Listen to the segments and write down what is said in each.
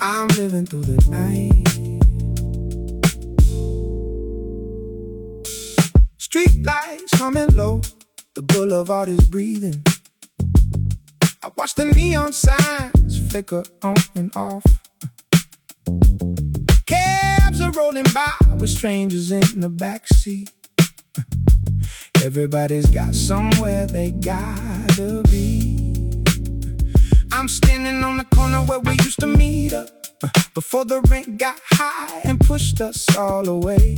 I'm living through the night. Street lights coming low, the boulevard is breathing. I watch the neon signs flicker on and off. Cabs are rolling by with strangers in the backseat. Everybody's got somewhere they gotta be. I'm standing on the corner where we used to meet up, before the rent got high and pushed us all away.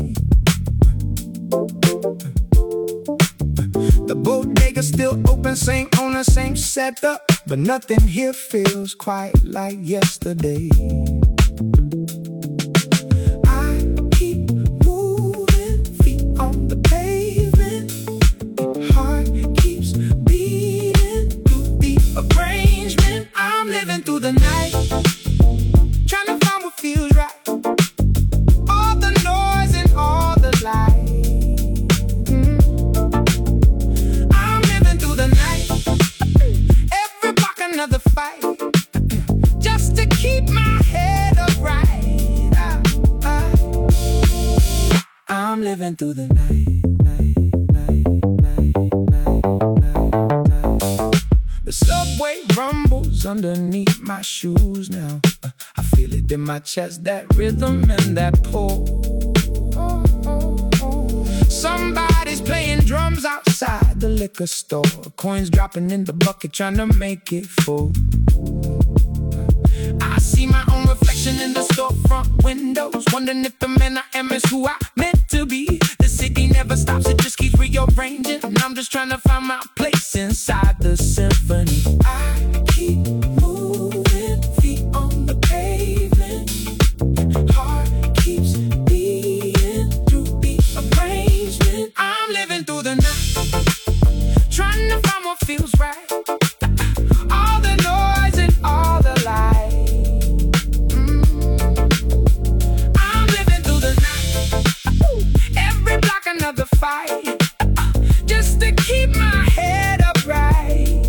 The bodega's still open, same owner, same setup, but nothing here feels quite like yesterday. I keep moving, feet on the pavement. Heart keeps beating through the arrangement. I'm living through the night, trying to find what feels right. All the noise and all the light. Another fight, just to keep my head upright. I'm living through the night. The subway rumbles underneath my shoes now. I feel it in my chest, that rhythm and that pull. Somebody's playing drums outside the liquor store. Coins dropping in the bucket, trying to make it full. I see my own reflection in the storefront windows, wondering if the man I am is who I meant to be. The city never stops, it just keeps rearranging, and I'm just trying to find my place inside the symphony. I keep moving, feet on the pavement. Heart keeps beating through the arrangement. I'm living through the night, trying to find what feels right. All the noise and all the light. I'm living through the night, every block another fight, just to keep my head upright.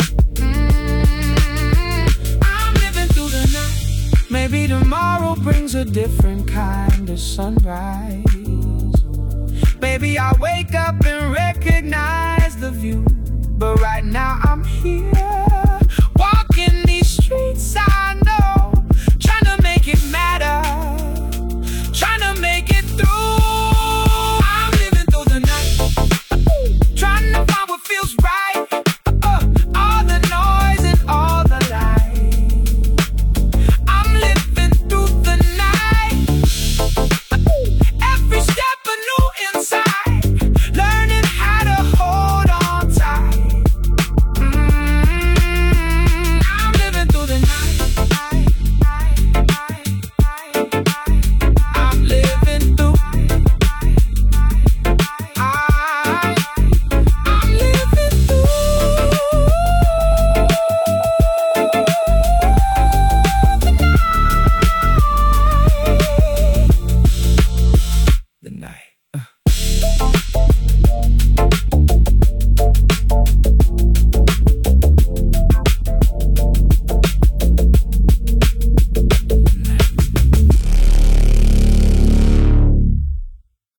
I'm living through the night. Maybe tomorrow brings a different kind of sunrise. Maybe I'll wake up and recognize the view, but right now I'm here.